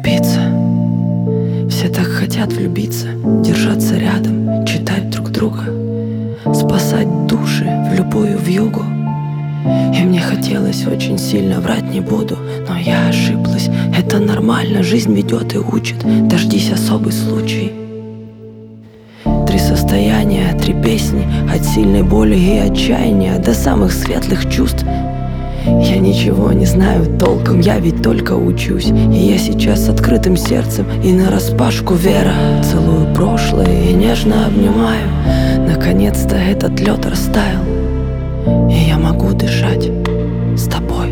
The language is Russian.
влюбиться. Все так хотят влюбиться, держаться рядом, читать друг друга, спасать души в любую вьюгу. И мне хотелось очень сильно, врать не буду, но я ошиблась. Это нормально, жизнь ведет и учит. Дождись особый случай. 3 состояния, 3 песни, от сильной боли и отчаяния до самых светлых чувств. Я ничего не знаю толком, я ведь только учусь. И я сейчас с открытым сердцем и нараспашку вера. Целую прошлое и нежно обнимаю. Наконец-то этот лед растаял, и я могу дышать с тобой.